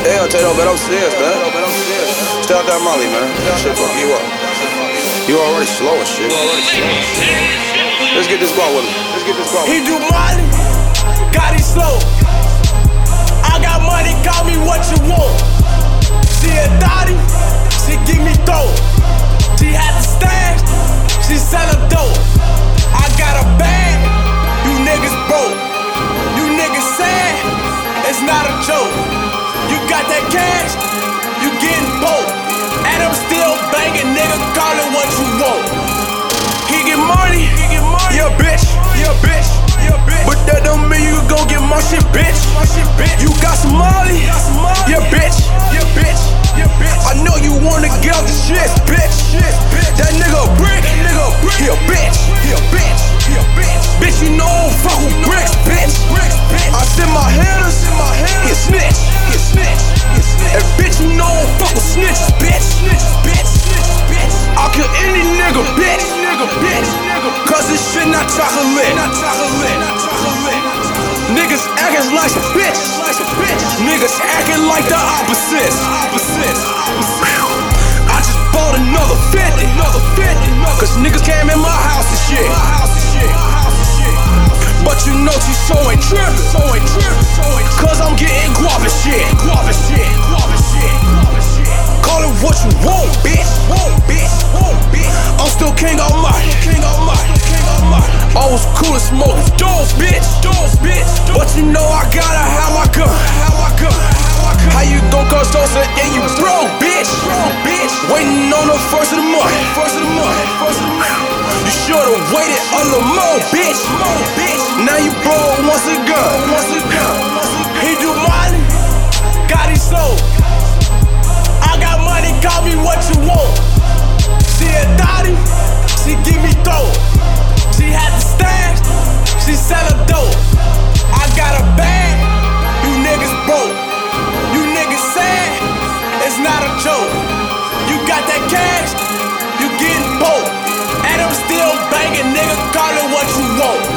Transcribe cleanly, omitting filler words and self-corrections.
Hell, Tato, but I'm serious, man. Stay out that Molly, man. That shit fuck you up. You already slow as shit. Let's get this guap with me. He do Molly, got it slow. I got money, call me what you want. She a thotty, she give me throw. She had the stash, she sell a dope. I got a bag, you niggas broke. You niggas sad, it's not a joke. You got that cash, you getting broke. And I'm still banging, nigga, call it what you want. He get money, yeah bitch, but that don't mean you gon' get my shit, bitch. You got some Molly, yeah bitch. I know you wanna get off the shit, bitch. That nigga a brick, he a bitch. Bitch, you know I don't fuck with bricks, bitch. I send my haters, he a snitch. And bitch, you know I don't fuck with snitches, bitch. I'll kill any nigga, bitch. Cause this shit not chocolate. Niggas acting like a bitch. Niggas acting like the opposites. I just bought another 50. Cause niggas came in my house and shit. But you know T-So ain't trippin'. Cause I'm getting guap and shit. Call it what you want, bitch. I'm still king all might. I was cool and smoking doors, bitch. But you know I gotta have my gun. How you gon' cause those and you broke, bitch? Waiting on the first of the month. You should've waited a little more, bitch. Now you broke once again. He do Molly, got it slow. I got money, call me what you want. She a thotty, she give me throw. She had the stash, she sell a dope. I got a bag, you niggas broke. You niggas sad, it's not a joke. You got that cash, you getting broke. And I'm still banging, nigga, call it what you want.